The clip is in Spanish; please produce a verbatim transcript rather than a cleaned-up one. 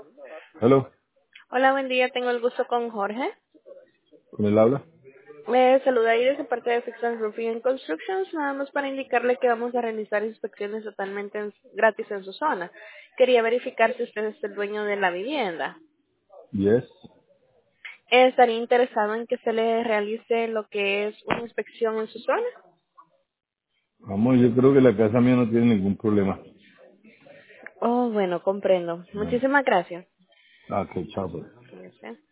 Hello, Hola, buen día. Tengo el gusto con Jorge. ¿con él habla? Me saluda ahí desde parte de Fix and Roofing and Constructions, nada más para indicarle que vamos a realizar inspecciones totalmente en- gratis en su zona. Quería verificar si usted es el dueño de la vivienda. Yes. ¿Estaría interesado en que se le realice lo que es una inspección en su zona? Vamos, yo creo que la casa mía no tiene ningún problema. Oh, bueno, comprendo. No. Muchísimas gracias. Ah, qué chavo. Ok.